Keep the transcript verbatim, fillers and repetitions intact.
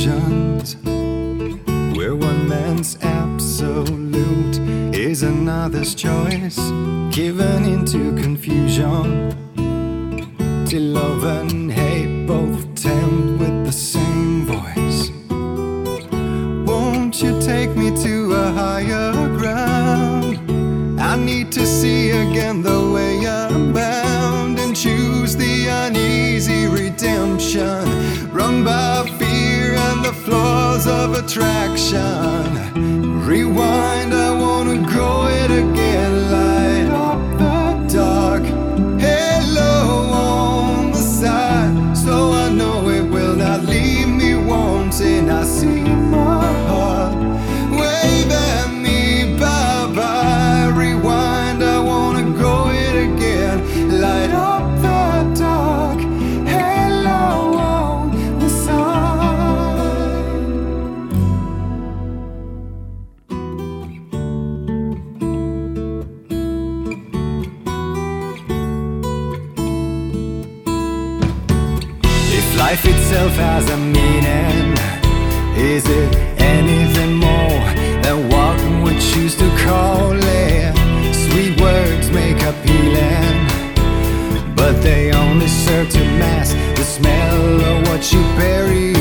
illusions, where one man's absolute is another's choice, given into confusion, till love and hate both tempt with the same voice. Won't you take me to a higher ground? I need to see again the way I'm bound, and choose the uneasy redemption, run by fear and the flaws of attraction. Rewind, I wanna go it again, light up the dark, halo on the side, so I know it will not leave me wanting. I see my heart wave at me, bye-bye. Rewind, I wanna go it again, light up the dark, halo on the side. If life itself has a meaning, is it anything more than what we choose to call it? Sweet words make appealing, but they only serve to mask the smell of what you bury